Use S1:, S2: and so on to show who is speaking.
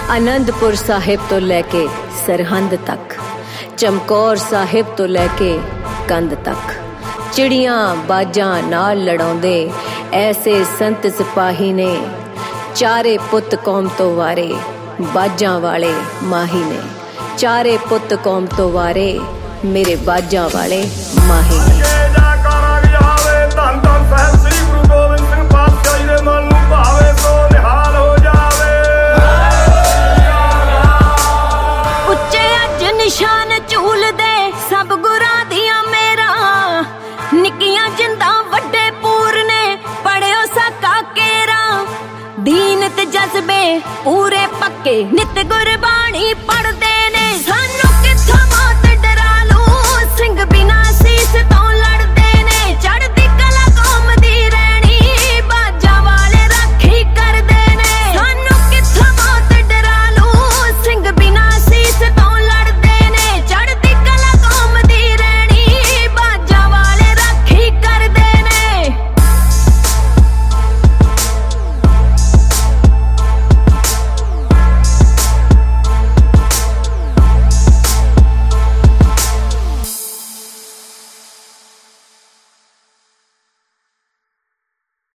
S1: आनंदपुर साहिब तो लैके सरहंद तक, चमकौर साहिब तो लैके कंध तक, चिड़ियां बाजां नाल लड़ाउंदे ऐसे संत सिपाही ने। चारे पुत कौम तो वारे बाजां वाले माही ने, चारे पुत कौम तो वारे मेरे बाजां वाले माही ने। निशान झूल दे सब गुरां दियां मेरा, निक्कियां जिंदा वड्डे पूरने पढ़ियो साका केरा। दीन ते जज्बे पूरे पक्के नित गुरबाणी पढ़दे,